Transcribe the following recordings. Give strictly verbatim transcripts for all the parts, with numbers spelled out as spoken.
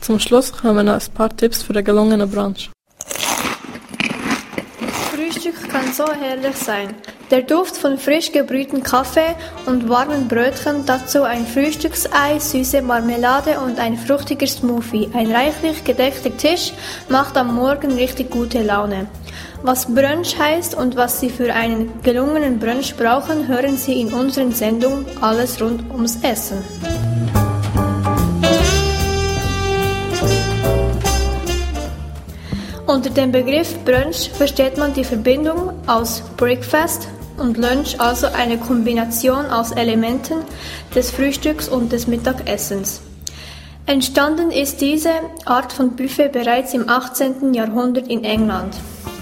Zum Schluss kommen noch ein paar Tipps für einen gelungenen Brunch. Frühstück kann so herrlich sein. Der Duft von frisch gebrühtem Kaffee und warmen Brötchen, dazu ein Frühstücksei, süße Marmelade und ein fruchtiger Smoothie. Ein reichlich gedeckter Tisch macht am Morgen richtig gute Laune. Was Brunch heißt und was Sie für einen gelungenen Brunch brauchen, hören Sie in unseren Sendungen Alles rund ums Essen. Unter dem Begriff Brunch versteht man die Verbindung aus Breakfast und Lunch, also eine Kombination aus Elementen des Frühstücks und des Mittagessens. Entstanden ist diese Art von Buffet bereits im achtzehnten Jahrhundert in England.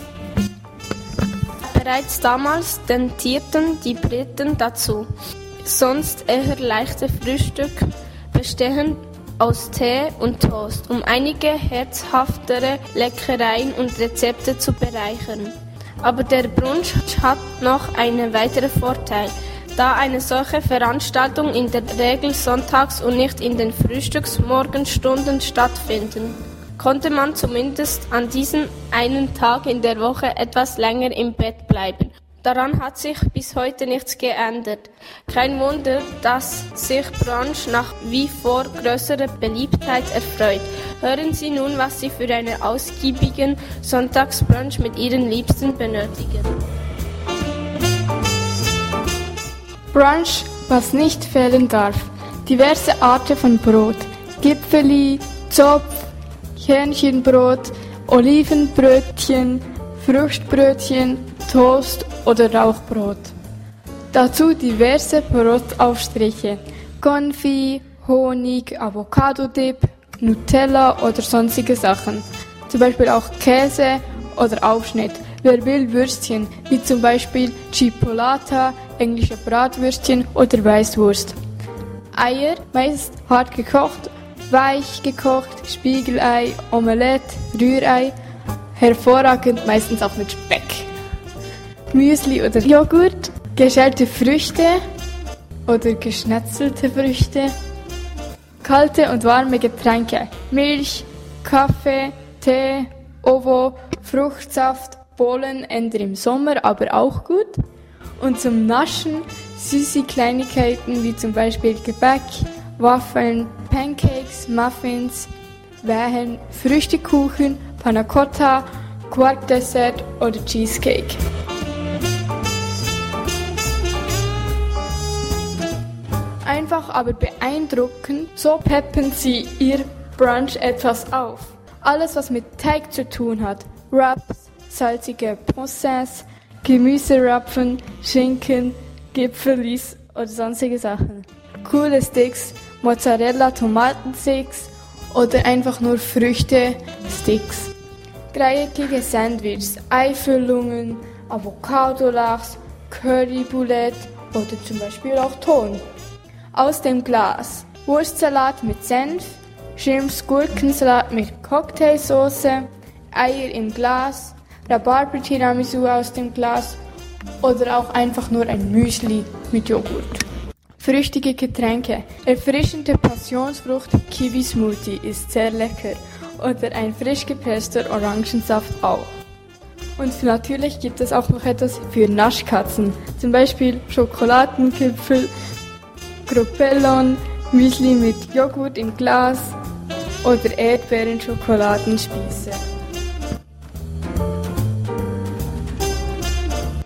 Bereits damals tendierten die Briten dazu, sonst eher leichte Frühstück bestehen aus Tee und Toast, um einige herzhaftere Leckereien und Rezepte zu bereichern. Aber der Brunch hat noch einen weiteren Vorteil. Da eine solche Veranstaltung in der Regel sonntags und nicht in den Frühstücksmorgenstunden stattfinden, konnte man zumindest an diesem einen Tag in der Woche etwas länger im Bett bleiben. Daran hat sich bis heute nichts geändert. Kein Wunder, dass sich Brunch nach wie vor größerer Beliebtheit erfreut. Hören Sie nun, was Sie für einen ausgiebigen Sonntagsbrunch mit Ihren Liebsten benötigen. Brunch, was nicht fehlen darf. Diverse Arten von Brot. Gipfeli, Zopf, Hähnchenbrot, Olivenbrötchen, Fruchtbrötchen, Toast oder Rauchbrot. Dazu diverse Brotaufstriche, Konfit, Honig, Avocado-Dip, Nutella oder sonstige Sachen. Zum Beispiel auch Käse oder Aufschnitt. Wer will Würstchen, wie zum Beispiel Chipolata, englische Bratwürstchen oder Weißwurst. Eier, meist hart gekocht, weich gekocht, Spiegelei, Omelette, Rührei, hervorragend meistens auch mit Speck. Müsli oder Joghurt, geschälte Früchte oder geschnetzelte Früchte, kalte und warme Getränke, Milch, Kaffee, Tee, Ovo, Fruchtsaft, Bollen, eher im Sommer, aber auch gut. Und zum Naschen süße Kleinigkeiten wie zum Beispiel Gebäck, Waffeln, Pancakes, Muffins, Wehen, Früchtekuchen, Panna Cotta, Quarkdessert oder Cheesecake. Einfach aber beeindruckend, so peppen Sie Ihr Brunch etwas auf. Alles, was mit Teig zu tun hat, Wraps, salzige Poissons, Gemüserapfen, Schinken, Gipfelis oder sonstige Sachen. Coole Sticks, Mozzarella, Tomatensticks oder einfach nur Früchte-Sticks. Dreieckige Sandwiches, Eifüllungen, Avocado-Lachs, Curryboulette oder zum Beispiel auch Ton. Aus dem Glas, Wurstsalat mit Senf, Shrimps-Gurkensalat mit Cocktailsauce, Eier im Glas, Rhabarber-Tiramisu aus dem Glas oder auch einfach nur ein Müsli mit Joghurt. Früchtige Getränke, erfrischende Passionsfrucht-Kiwi-Smoothie ist sehr lecker oder ein frisch gepresster Orangensaft auch. Und natürlich gibt es auch noch etwas für Naschkatzen, zum Beispiel Schokoladenkipfel, Gruppellon, Müsli mit Joghurt im Glas oder Erdbeeren-Schokoladenspieße.